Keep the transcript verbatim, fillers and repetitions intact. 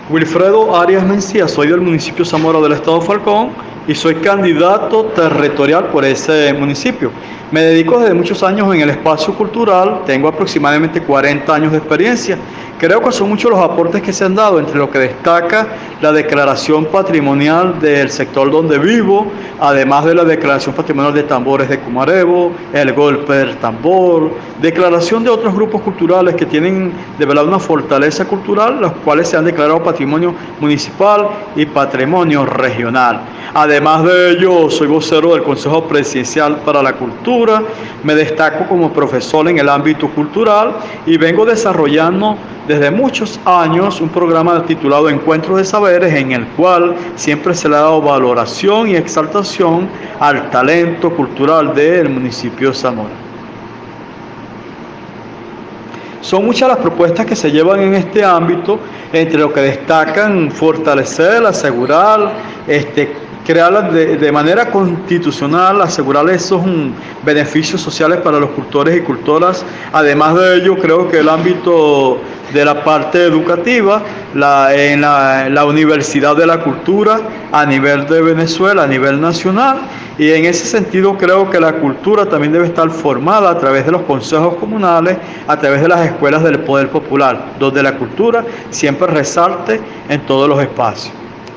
Wilfredo Arias Mencía, soy del municipio Zamora del estado Falcón y soy candidato territorial por ese municipio. Me dedico desde muchos años en el espacio cultural, tengo aproximadamente cuarenta años de experiencia. Creo que son muchos los aportes que se han dado, entre lo que destaca la declaración patrimonial del sector donde vivo, además de la declaración patrimonial de tambores de Cumarebo, el golpe del tambor, declaración de otros grupos culturales que tienen de verdad una fortaleza cultural, los cuales se han declarado patrimonio municipal y patrimonio regional. Además de ello, soy vocero del Consejo Presidencial para la Cultura, me destaco como profesor en el ámbito cultural y vengo desarrollando desde muchos años un programa titulado Encuentros de Saberes, en el cual siempre se le ha dado valoración y exaltación al talento cultural del municipio de Zamora. Son muchas las propuestas que se llevan en este ámbito, entre lo que destacan fortalecer, asegurar, este, crear de, de manera constitucional, asegurar esos um, beneficios sociales para los cultores y cultoras. Además de ello, creo que el ámbito de la parte educativa, la, en la, la Universidad de la Cultura a nivel de Venezuela, a nivel nacional, y en ese sentido creo que la cultura también debe estar formada a través de los consejos comunales, a través de las escuelas del poder popular, donde la cultura siempre resalte en todos los espacios.